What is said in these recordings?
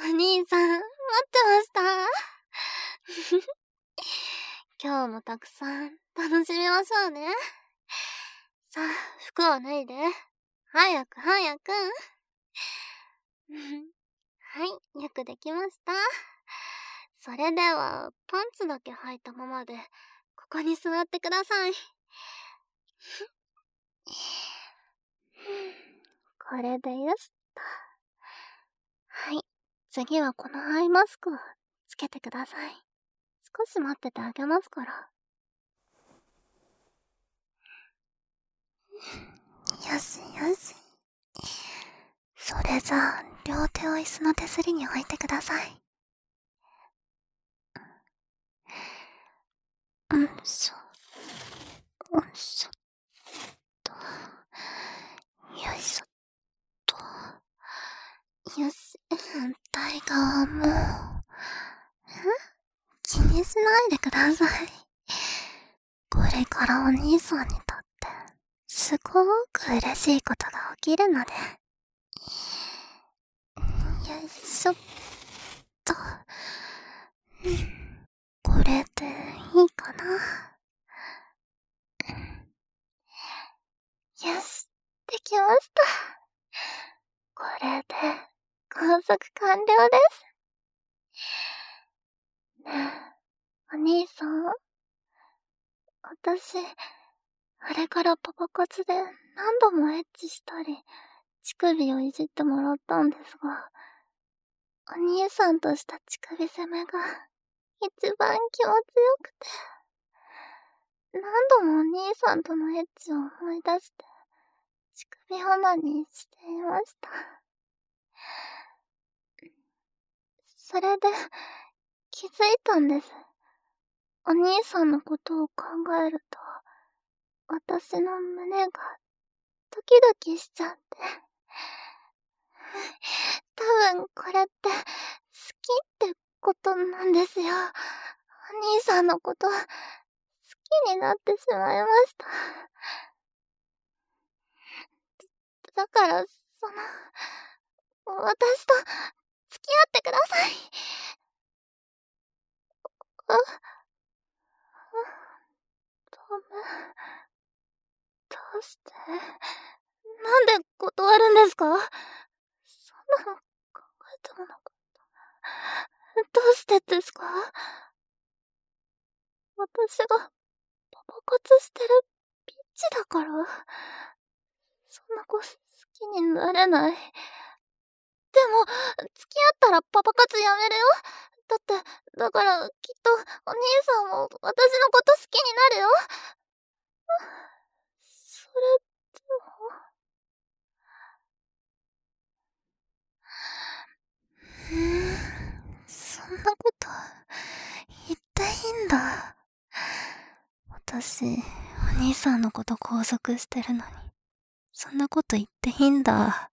お兄さん、待ってました。今日もたくさん楽しみましょうね。さあ、服を脱いで。早く早く。はい、よくできました。それでは、パンツだけ履いたままで、ここに座ってください。これでよしっと。はい、次はこのアイマスクをつけてください。少し待っててあげますから。よしよし。それじゃあ、両手を椅子の手すりに置いてください。うんしょ。うんしょっと。よいしょっと。よし、反対側も。気にしないでください。これからお兄さんにとって、すごく嬉しいことが起きるので。よいしょっと。これでいいかな。よし、できました。これで、工作完了です。ねえ、お兄さん。私、あれからパパ活で何度もエッチしたり、乳首をいじってもらったんですが、お兄さんとした乳首攻めが一番気持ちよくて、何度もお兄さんとのエッチを思い出して、乳首オナニーしていました。それで、気づいたんです。お兄さんのことを考えると、私の胸がドキドキしちゃって。多分これって好きってことなんですよ。お兄さんのこと好きになってしまいました。だから、私と付き合ってください。ダメ。どうして、なんで断るんですか？そんなの考えてもなかった。どうしてですか？私がパパ活してるピッチだから？そんな子好きになれない。でも、付き合ったらパパ活やめるよ。だって、だからきっとお兄さんも私のこと好きになるよ。それでも。そんなこと言っていいんだ。私、お兄さんのこと拘束してるのに、そんなこと言っていいんだ。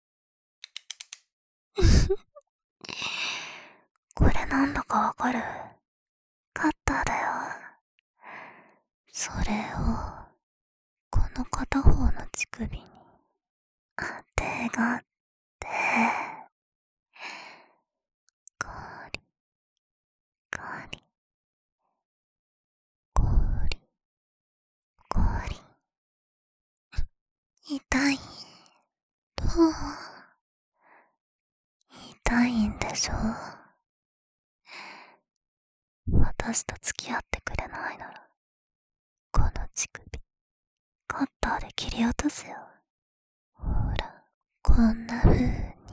これなんだかわかる？カッターだよ。それを、この片方の乳首に、当てがって、ガリ、ガリ、ゴリ、ゴリ。痛い。どう？痛いんでしょ？私と付き合ってくれないなら、この乳首、カッターで切り落とすよ。ほら、こんな風に、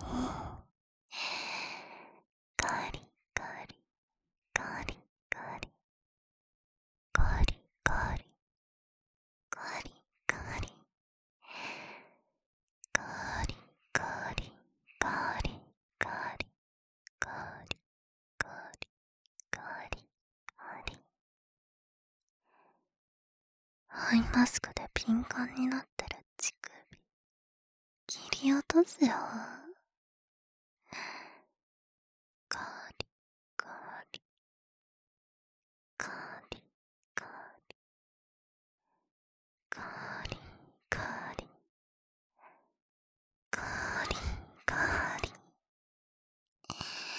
ガリガリ、ガリガリ、ガリガリ、ガリガリ、ガリガリ、ガリガリ、ガリガリ、ガリガリ。アイマスクで敏感になってる乳首、切り落とすよ。ガリガリ、ガリガリ、ガリガリ、ガリガリ。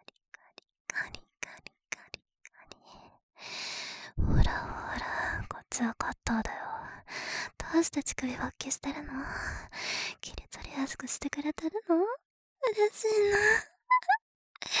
カリカリカリカリ。ほらほら、こっちはカッターだよ。どうして乳首発揮してるの？切り取りやすくしてくれてるの？嬉しいな。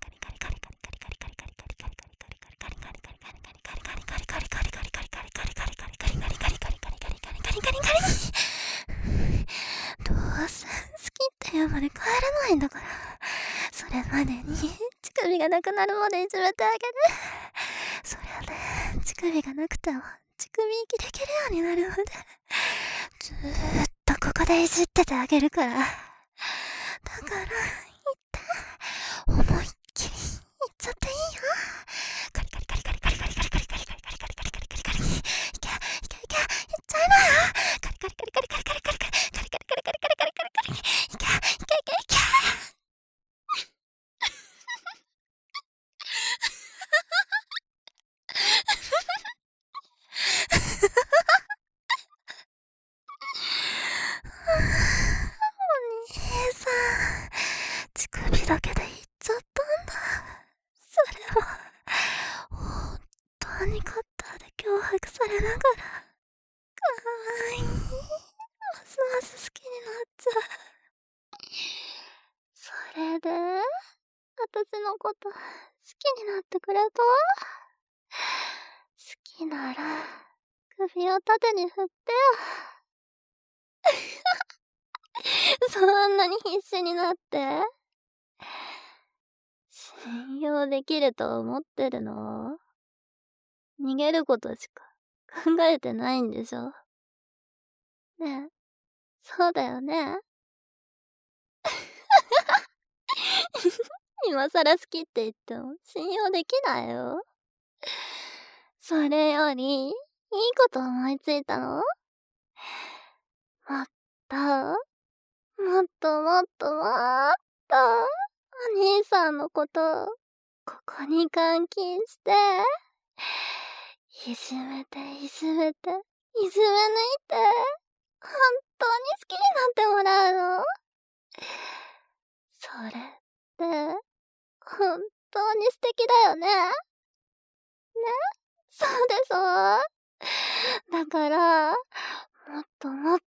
どうせ好きって言うまで帰らないんだから、それまでに乳首がなくなるまでいじめてあげる。そりゃね、乳首がなくても乳首息できるようになるまでずーっとここでいじっててあげるから。だから言って、思いっきり言っちゃっていいよ。カリカリカリカリカリカリカリカリカリカリカリカリカリカリカリカリ、いけいけいけ、言っちゃいなよ。カリカリカリカリカリカリカリカリカリカリカリカリカリカリカリカリカリ、いけいけいけいけ。お兄さん、乳首だけで言っちゃったんだ。それは本当にカッターで脅迫されながら、かわいい、ますます好きになっちゃう。それで私のこと好きになってくれた？好きなら首を縦に振ってよ。そんなに必死になって。信用できると思ってるの？逃げることしか考えてないんでしょ？ねえ、そうだよね？今更好きって言っても信用できないよ。それより、いいこと思いついたの？もっと、もっともっともっと、お兄さんのことを、ここに監禁して、いじめていじめて、いじめ抜いて、本当に好きになってもらうの？それって、本当に素敵だよね？ね？そうでしょ？だから、もっともっ